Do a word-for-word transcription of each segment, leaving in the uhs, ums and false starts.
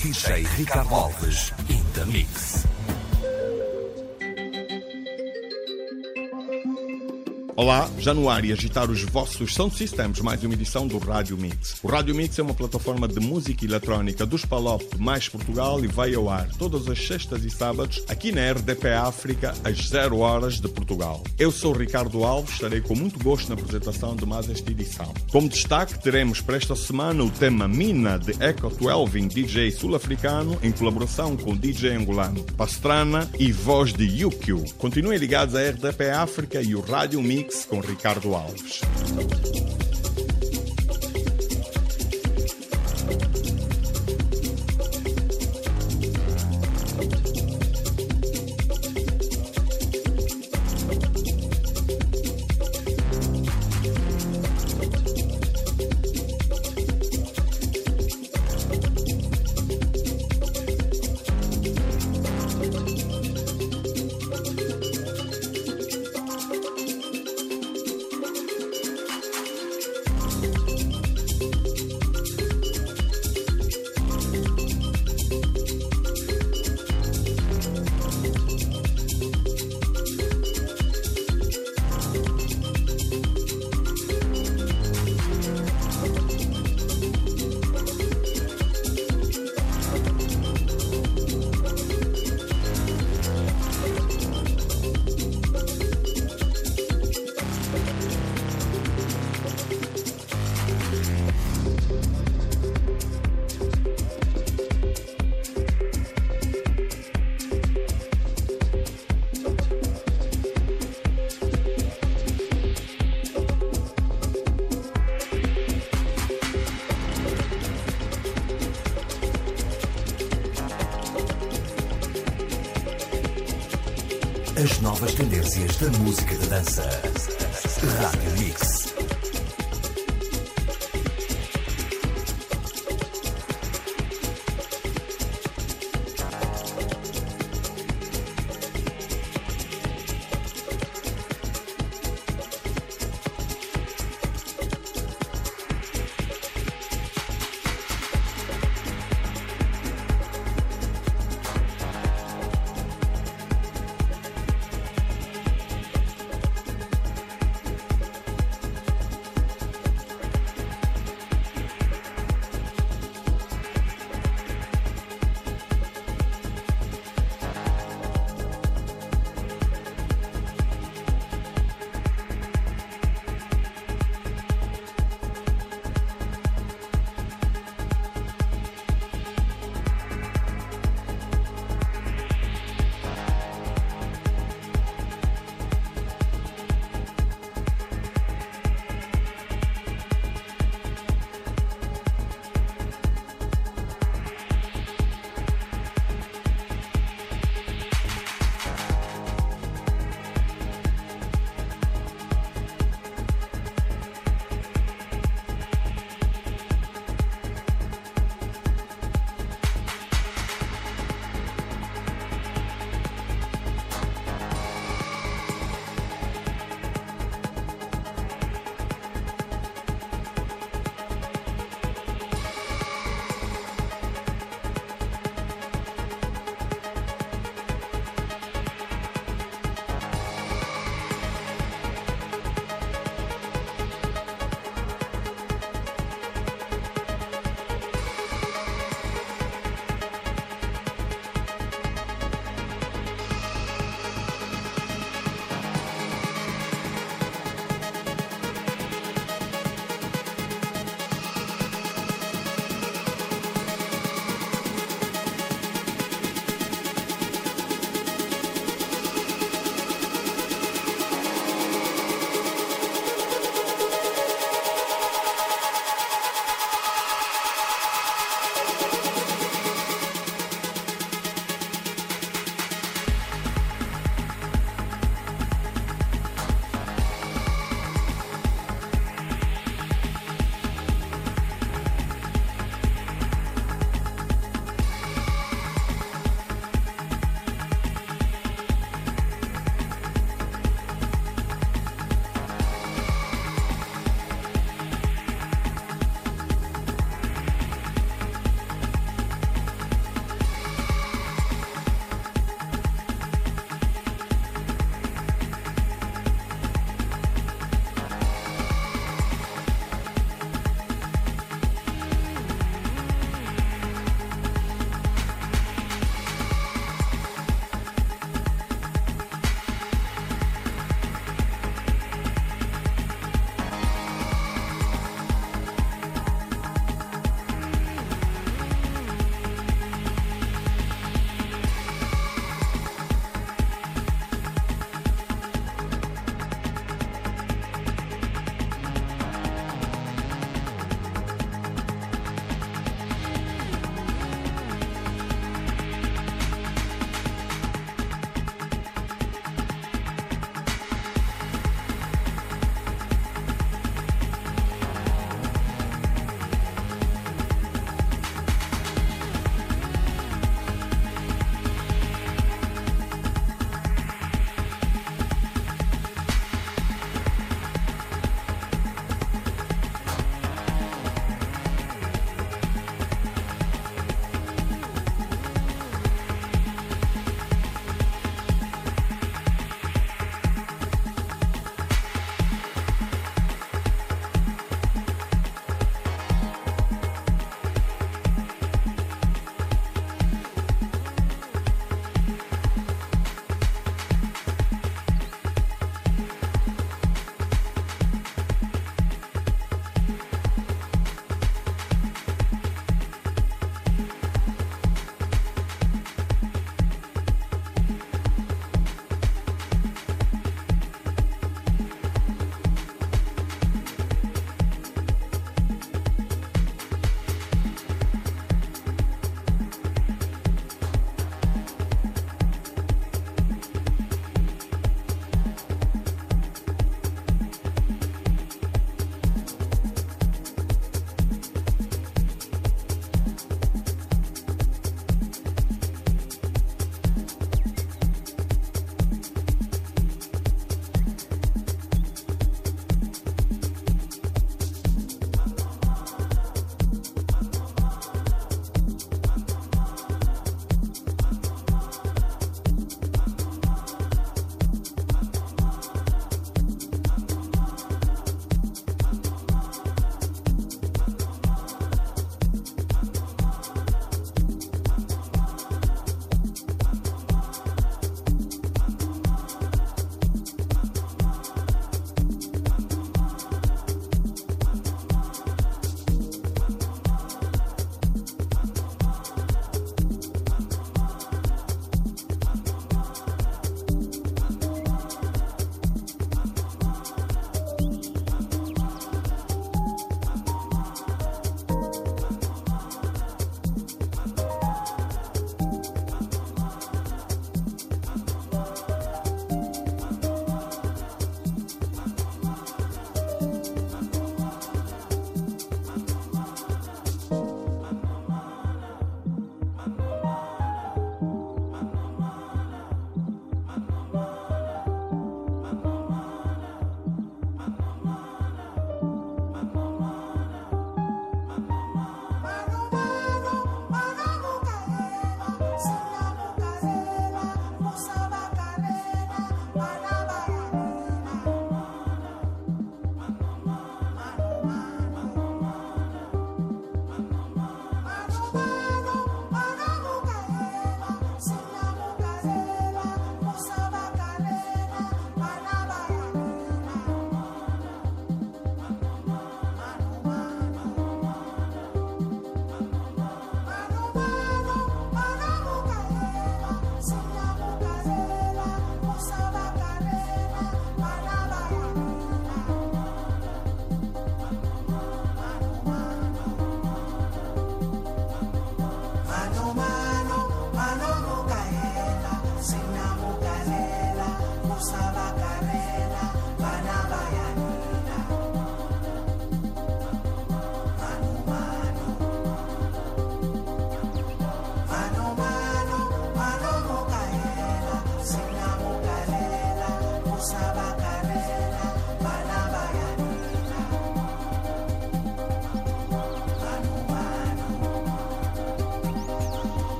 D J Ricardo Alves in the mix. Olá, já no ar e agitar os vossos sound systems, mais uma edição do Rádio Mix. O Rádio Mix é uma plataforma de música eletrónica dos Palop mais Portugal e vai ao ar todas as sextas e sábados aqui na R D P África às zero horas de Portugal. Eu sou o Ricardo Alves, estarei com muito gosto na apresentação de mais esta edição. Como destaque, teremos para esta semana o tema Mina de Echo doze, D J sul-africano, em colaboração com o D J angolano Pastrana e voz de U Q. Continuem ligados à R D P África e o Rádio Mix com Ricardo Alves. As novas tendências da música de dança. Rádio Mix.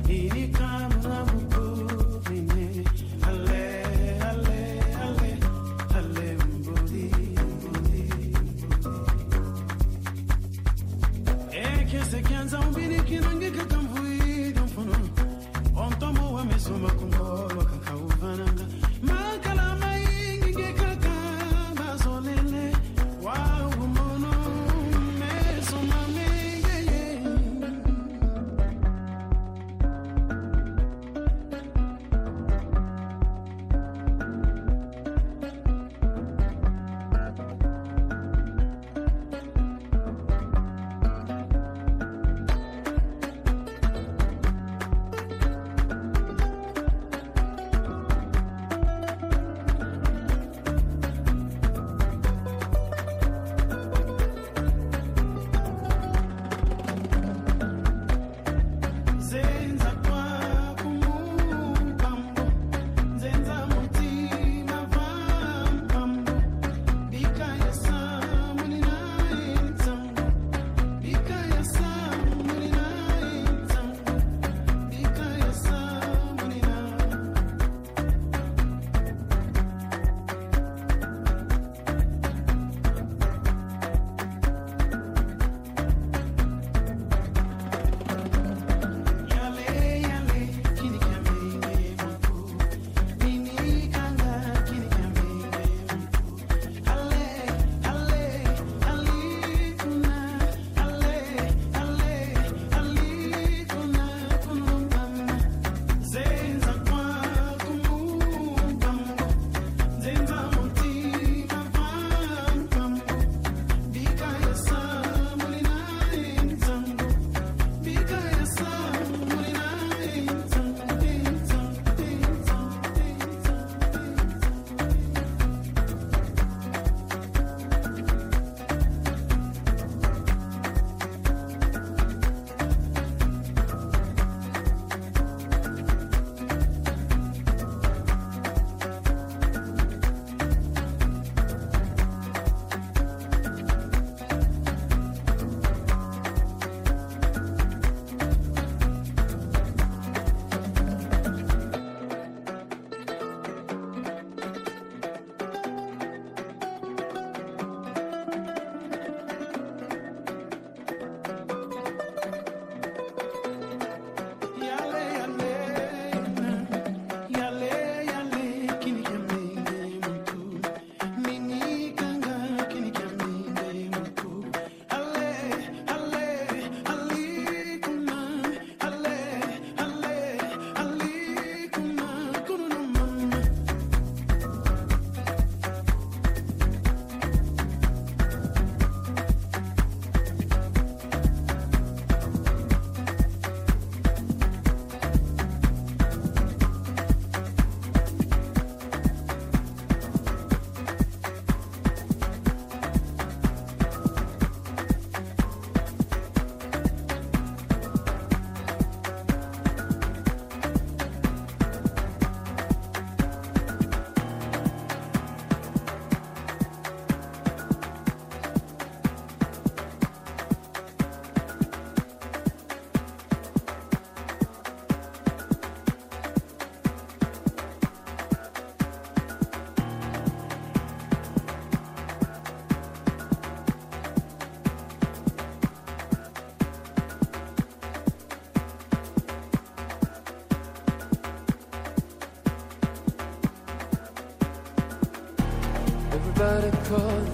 Everybody call,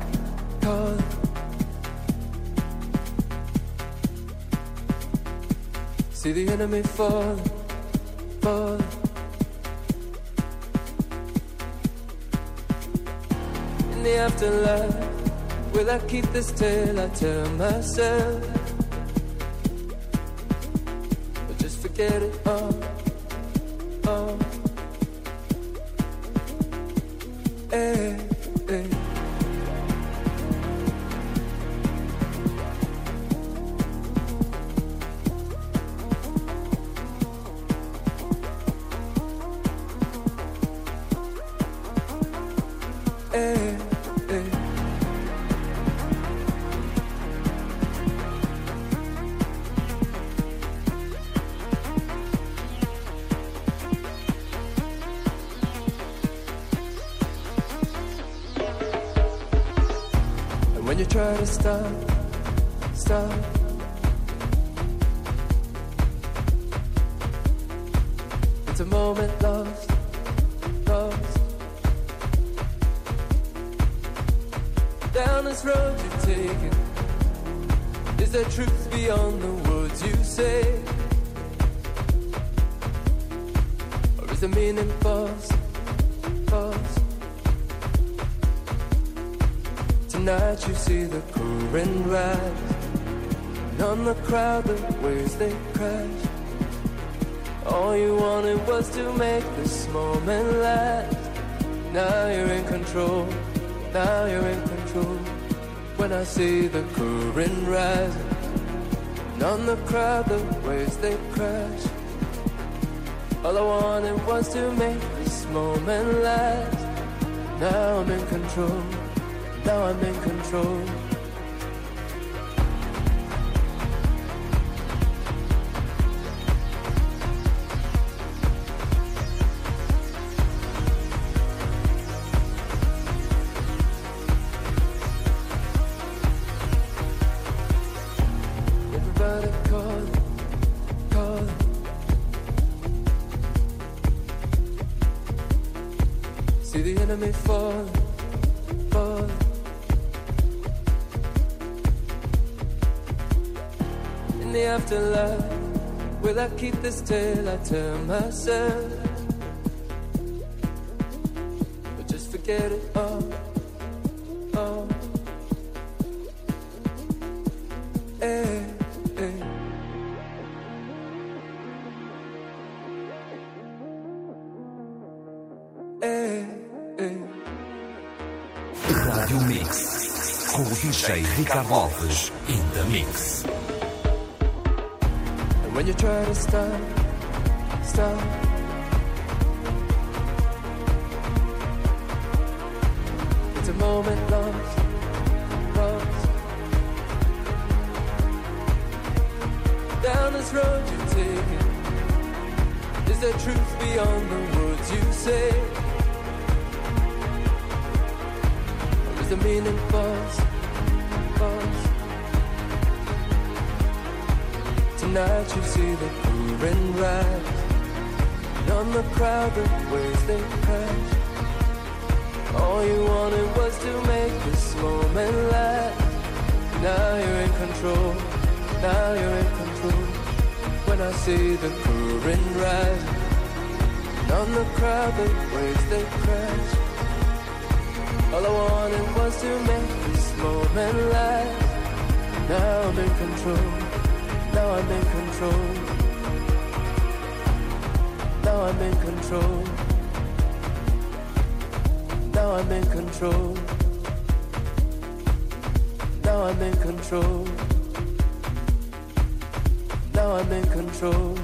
call. See the enemy fall, fall. In the afterlife, will I keep this tale I tell myself? Or just forget it all, all. Hey, hey. Hey, hey. try to stop, stop. It's a moment lost, lost. Down this road you're taking, is there truth beyond the words you say? Or is the meaning false, false? Tonight you see the current rise, and on the crowd the waves they crash. All you wanted was to make this moment last. Now you're in control, now you're in control. When I see the current rising, and on the crowd the waves they crash. All I wanted was to make this moment last. Now I'm in control, now I'm in control. Me fall, fall. In the afterlife, will I keep this tale I tell myself, or just forget it all, all? Hey, hey. Hey. Rádio Mix, com o D J Ricardo Alves, in the mix. And when you try to stop, stop. It's a moment lost, lost. Down this road you're taking, is there truth beyond the words you say? Is the meaning false, false? Tonight you see the current rise, and on the crowd the waves they crash. All you wanted was to make this moment last. Now you're in control, now you're in control. When I see the current rise, and on the crowd the waves they crash. All I wanted was to make this moment last. Now I'm in control, now I'm in control. Now I'm in control, now I'm in control. Now I'm in control, now I'm in control.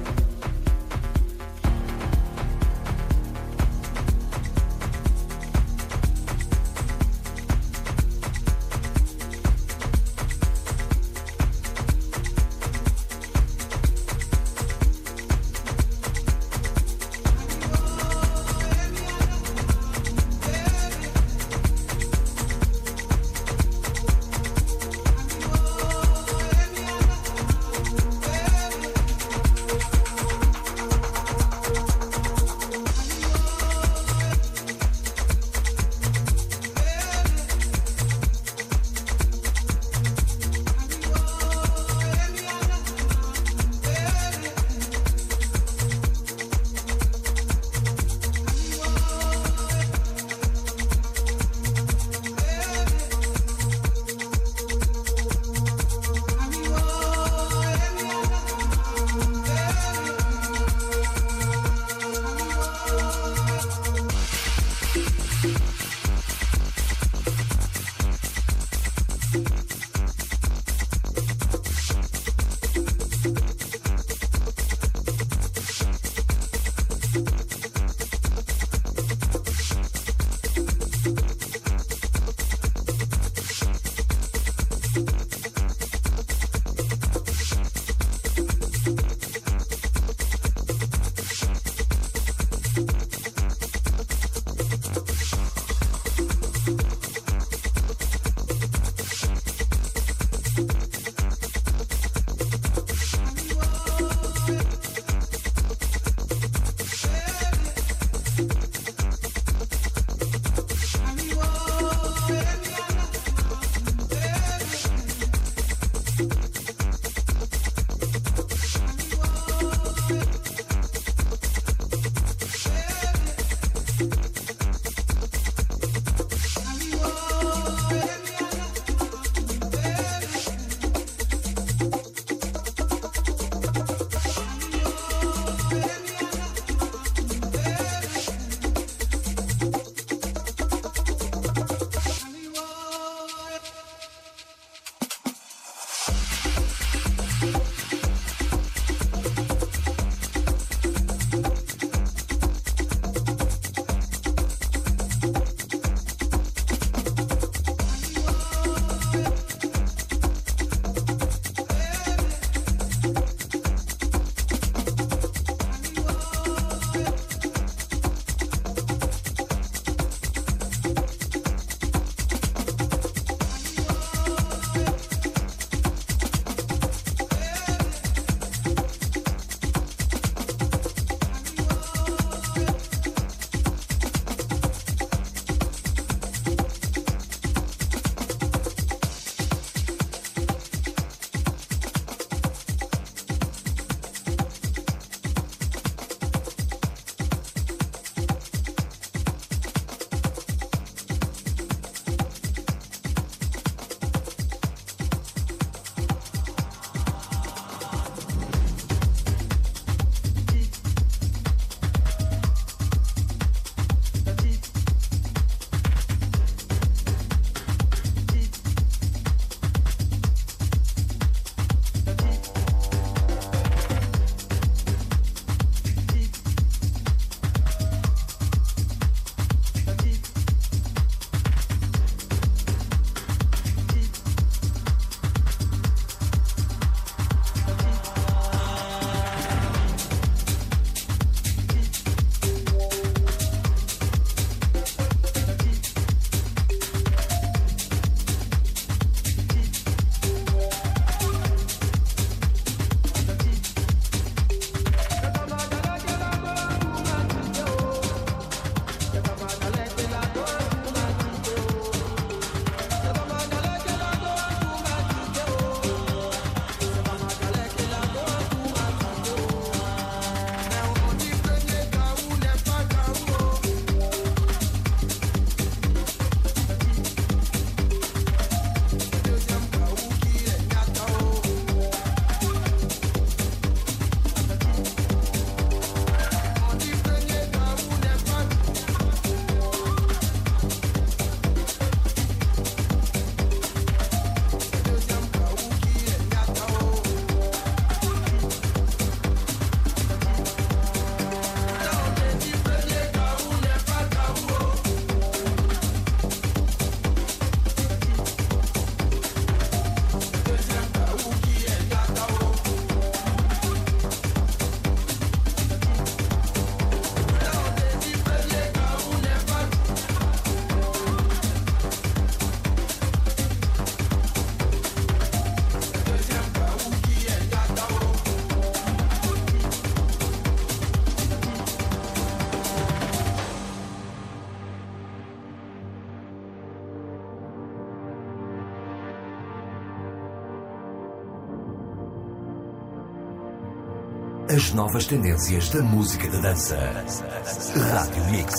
As novas tendências da música de dança. Rádio Mix.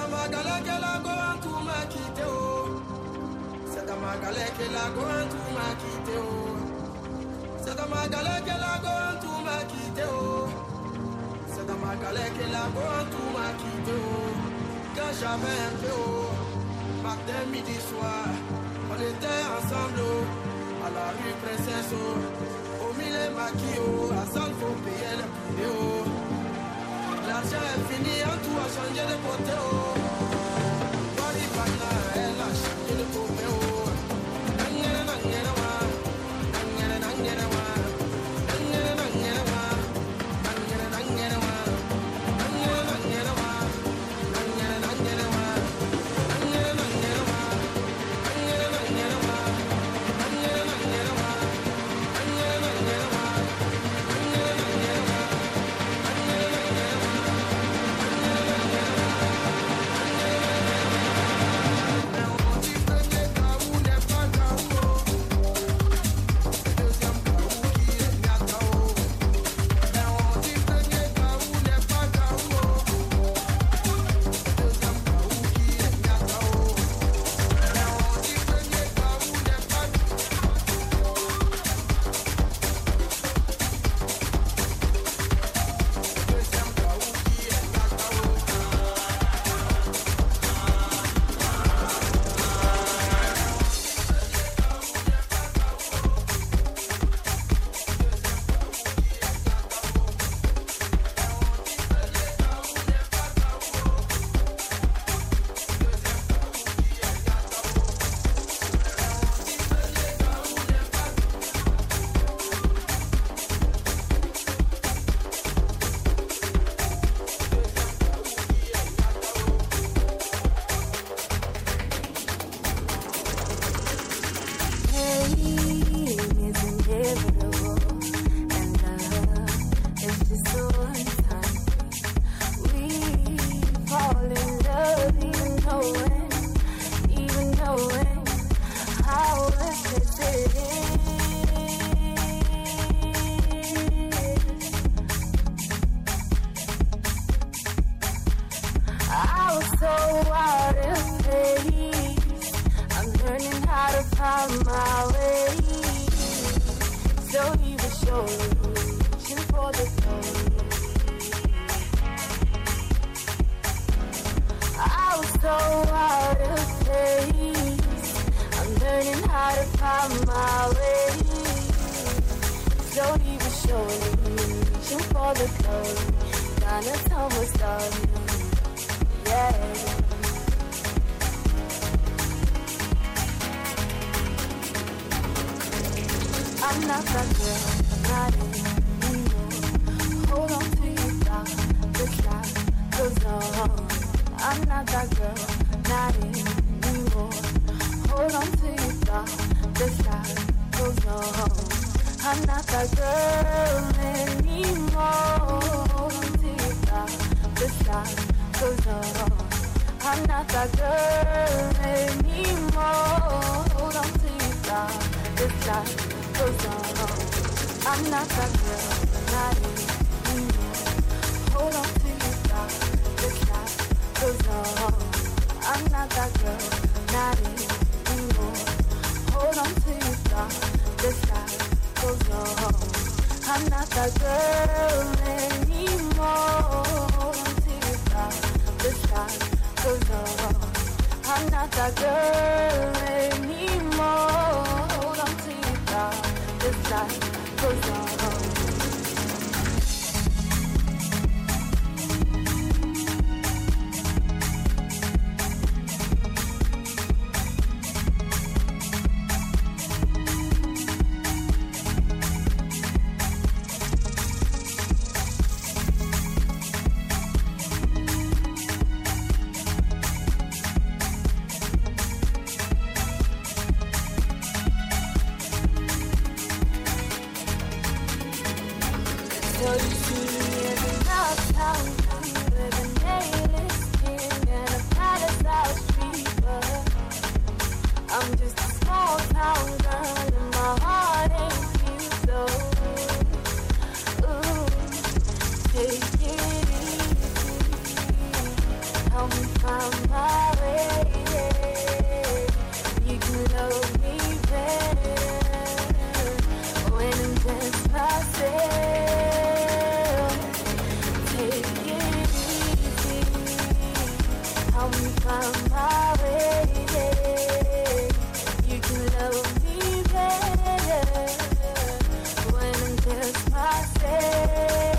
Quand j'avais un peu haut, matin, midi, soir, on était ensemble à la rue Princesse, au mille maquillot, à San faut payer le prix de haut. L'argent est fini, en tout a changé de côté. Maripana, elle a changé de côté. Nangere, nangere, wa. Nangere, nangere, wa. Nangere, nangere, wa. Nangere, nangere, wa. Nangere, nangere, wa. Nangere, nangere, wa. Nangere, nangere, wa. Nangere, nangere, wa. Nangere, nangere, wa. Nangere, nangere, wa. Nangere, nangere, wa. me find my way. You can love me better when I'm just myself. Take it easy, help me find my way. You can love me better when I'm just myself.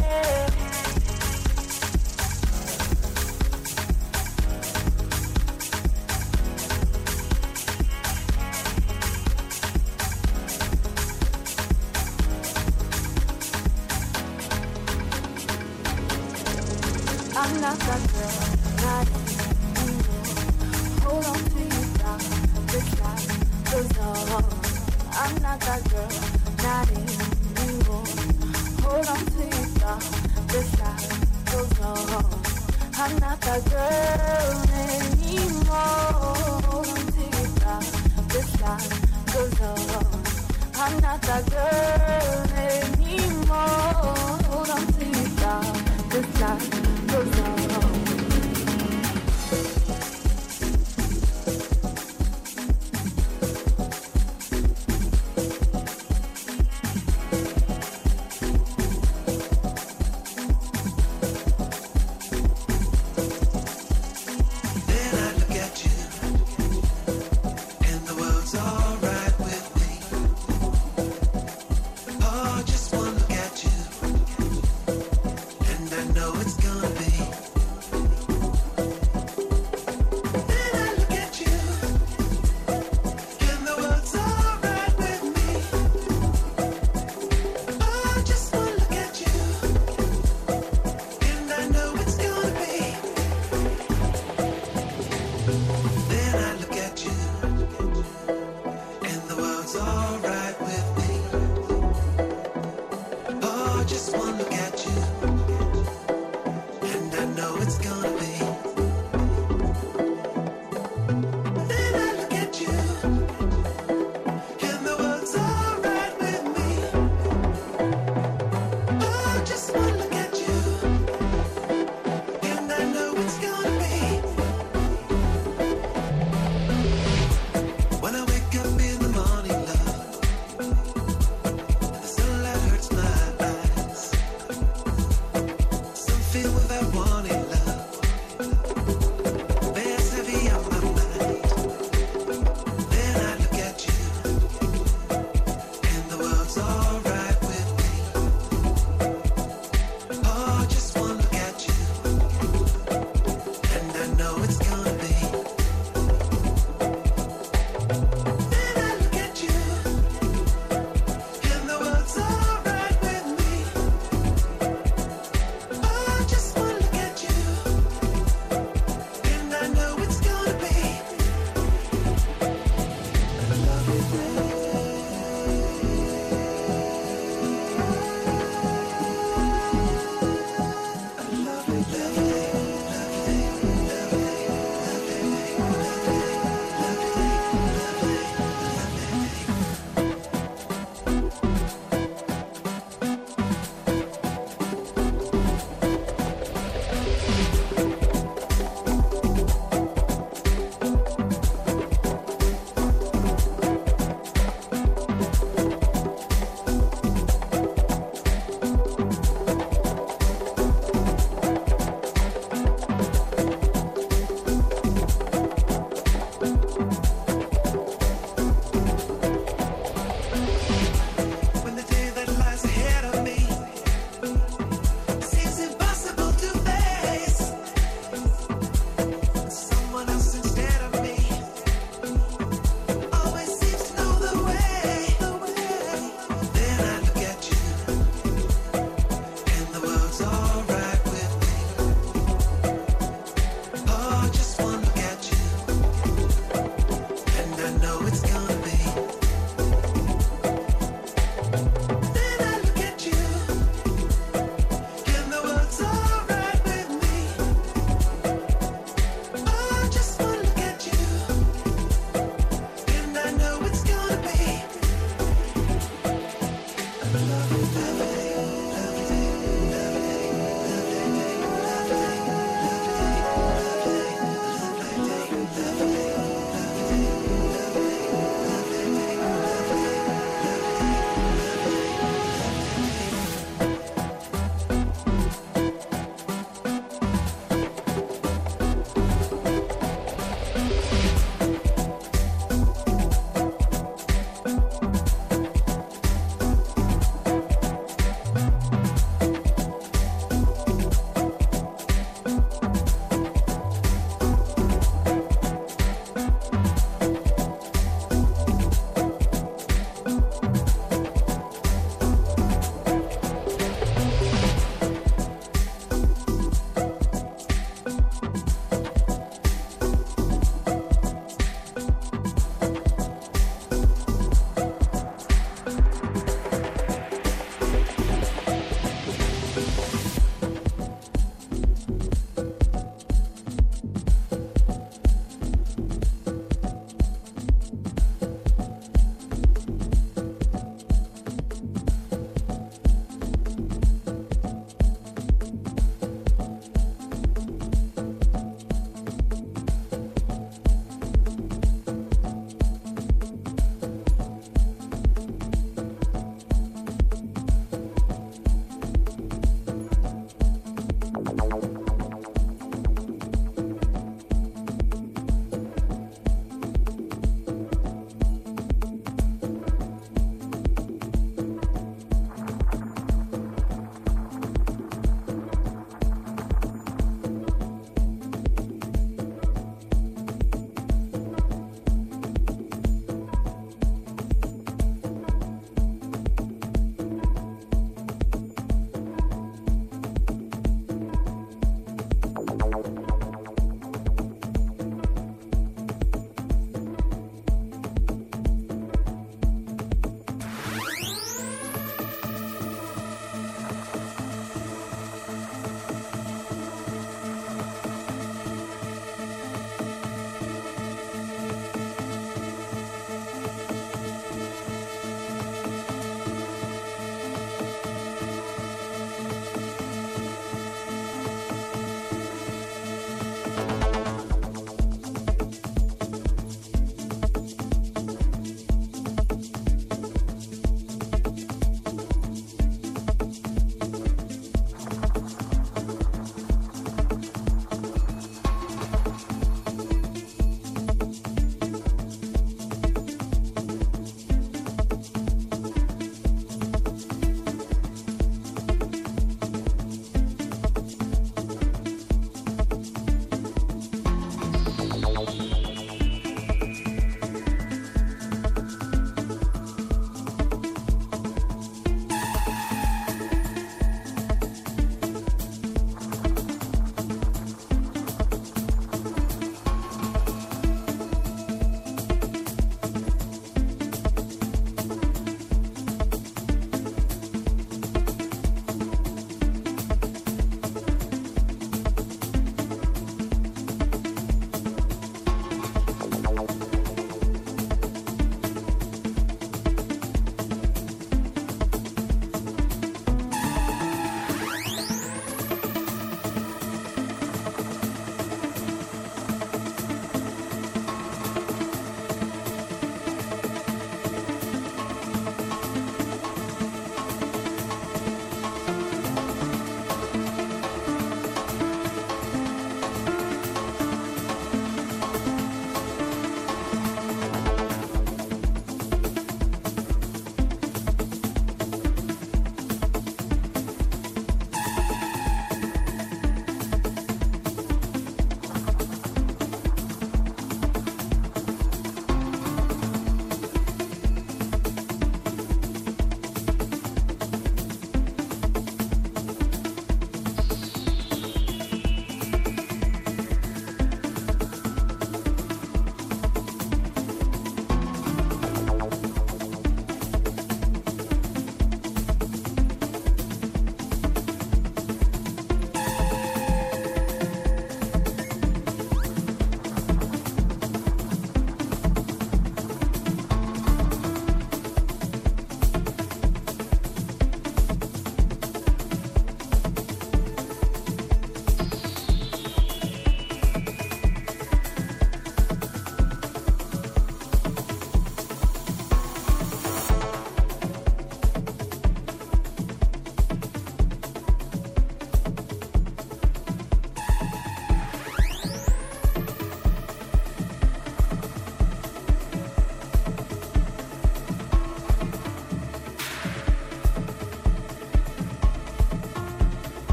I'm not that girl, not anymore. Hold on to you now, the time goes on. I'm not that girl, not anymore. Hold on to you now, the time goes on. I'm not that girl anymore. Hold on to you now, the time goes on. I'm not that girl anymore. Hold on to you now, the time goes on. Just one look at you, and I know it's gonna be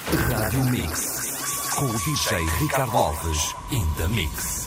Rádio Mix. Com o D J Ricardo Alves. In the Mix.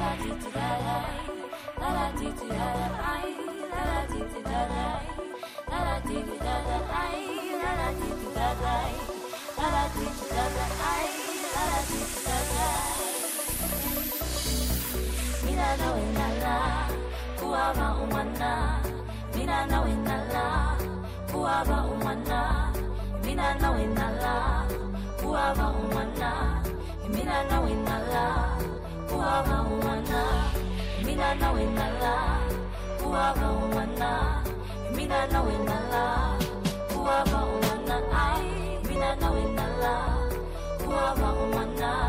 Mina na wenala, kuava umana. Mina na wenala, kuava umana. Mina na wenala, kuava umana. Mina na wenala, kuava umana. Mina na wenala, kuava umana. Mina na wenala, kuava umana. Ay, mina na wenala, kuava umana.